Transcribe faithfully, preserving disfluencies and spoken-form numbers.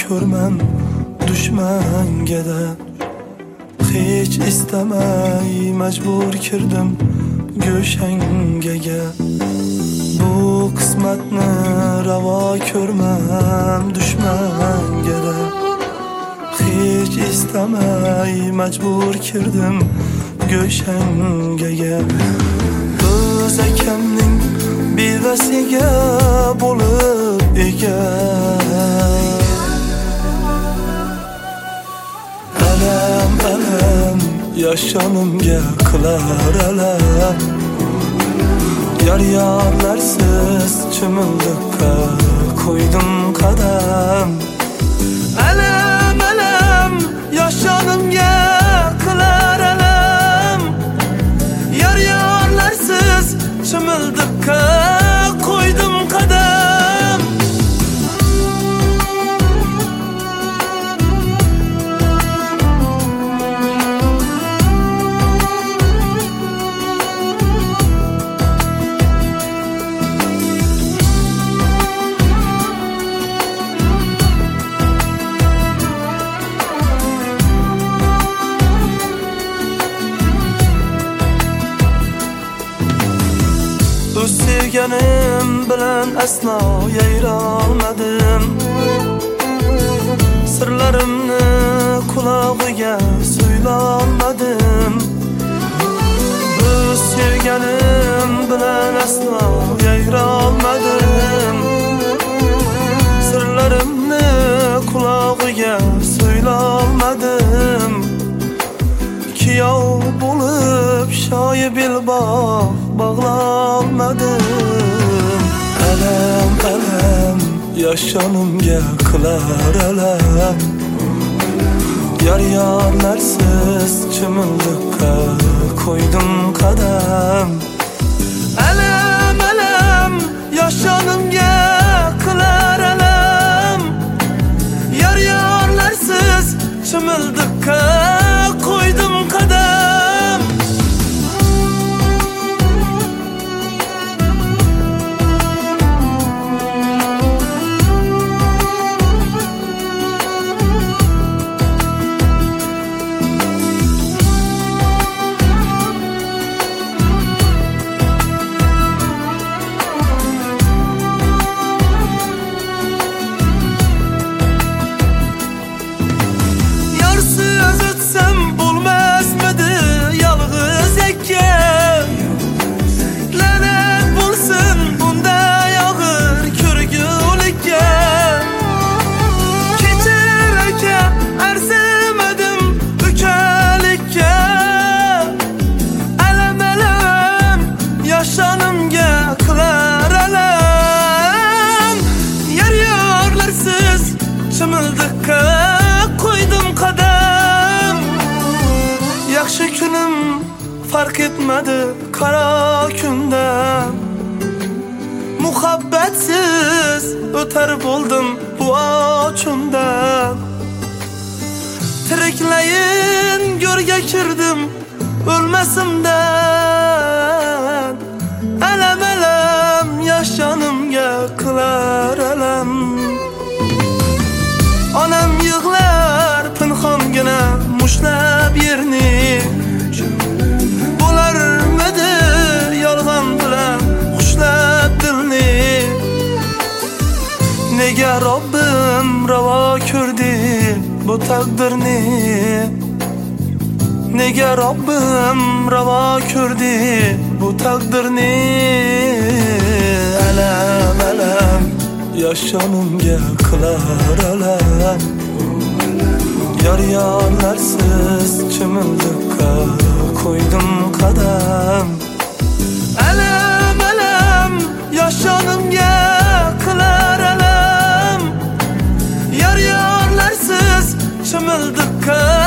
ko'rmam dushmanga-da. Hech istamay majbur kirdim go'shangaga. Bu qismatni ravo ko'rmam dushmanga-da. Hech istamay majbur kirdim go'shangaga. O'z akamning bevasiga bo'lib ega. Alam alam yoshonimga qilar alam. Yar-yorlarsiz chimildiqqa qo'ydim qadam. Alam alam yoshonimga qilar alam. Yar-yorlarsiz chimildiqqa qo'ydim qadam. O'z sevganim bilan aslo yayrolmadim. Sirlarimni qulog'iga so'ylolmadim. O'z sevganim bilan aslo yayrolmadim. Sirlarimni qulog'iga so'ylolmadim. Kiyov bo'lib shoyi belbog' bog'lolmadim. Alam alam yoshonimga qilar alam. Yar-yorlarsiz chimildiqqa qo'ydim qadam. Alam alam yoshonimga qilar alam. Yar-yorlarsiz chimildiqqa qo'ydim qadam. Yoshonimga qilar alam. Yar-yorlarsiz chimildiqqa qo'ydim qadam. Yaxshi kunim farq etmadi qaro kundan. Muhabbatsiz o'tar bo'ldim bu ochundan. Tiriklayin go'rga kirdim o'lmasimdan. Alam alam yoshonimga qilar alam. Onam yig'lar pinhongina mushlab yerni. Bo'larmidi yolg'on bilan xushlab dilni. Nega Robbim ravo ko'rdi bu taqdirni. Nega Robbim ravo ko'rdi bu taqdirni. Alam alam yoshonimga qilar alam. Yar-yorlarsiz chimildiqqa qo'ydim qadam. Alam alam yoshonimga qilar alam. Yar-yorlarsiz chimildiqqa